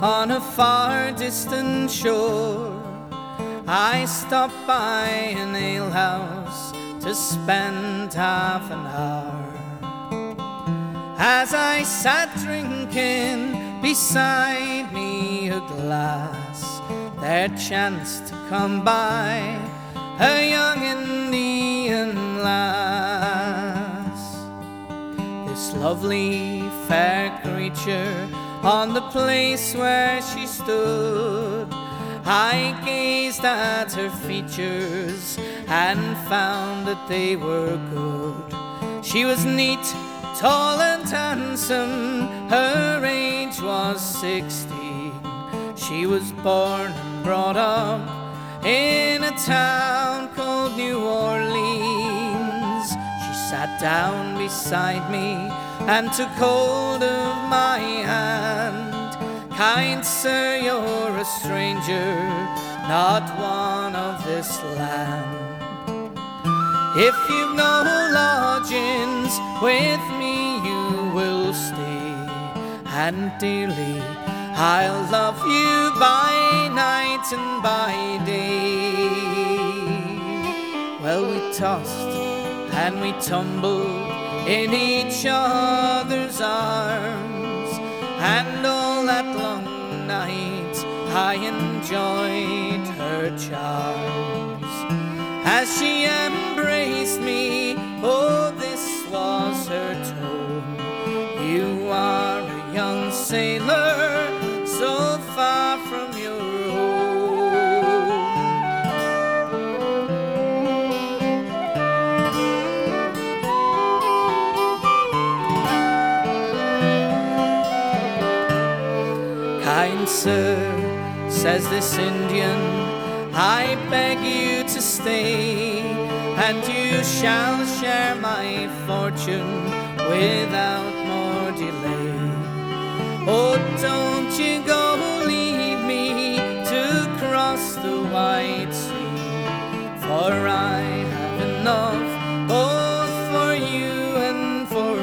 on a far distant shore. I stopped by an alehouse to spend half an hour. As I sat drinking, beside me a glass, there chanced to come by a young Indian lass. This lovely fair creature, on the place where she stood, I gazed at her features and found that they were good. She was neat, tall and handsome, her age was 16. She was born and brought up in a town called New Orleans. She sat down beside me and took hold of my hand. Kind sir, you're a stranger, not one of this land. If you've no lodgings, with me you will stay, and dearly I'll love you by night and by day. Well, we tossed and we tumbled in each other's arms, and all that long night I enjoyed her charms. As she embraced me, oh, this was her tone: you are a young sailor, so far from your home. Kind sir, says this Indian, I beg you to stay, and you shall share my fortune without more delay. Oh, don't you go leave me to cross the wide sea, for I have enough both for you and for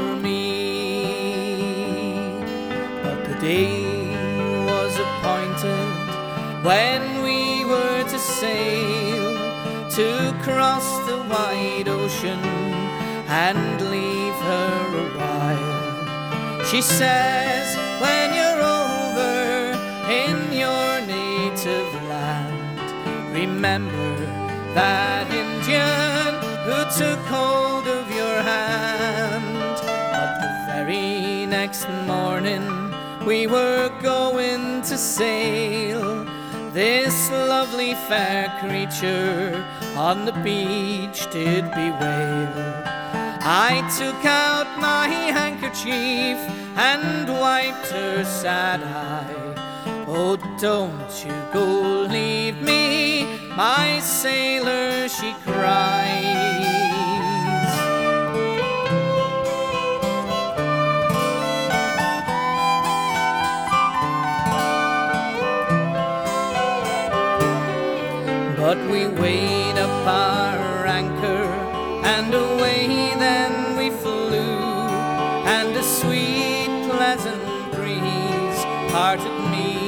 me. But the day was appointed when we were to sail, to cross the wide ocean and leave her a while. She says, when you're over in your native land, remember that Indian who took hold of your hand. But the very next morning we were going to sail, this lovely fair creature on the beach did bewail. I took out my handkerchief and wiped her sad eye. Oh, don't you go leave me, my sailor, she cries. But we weighed up our anchor, and away then we flew, and a sweet pleasant breeze parted me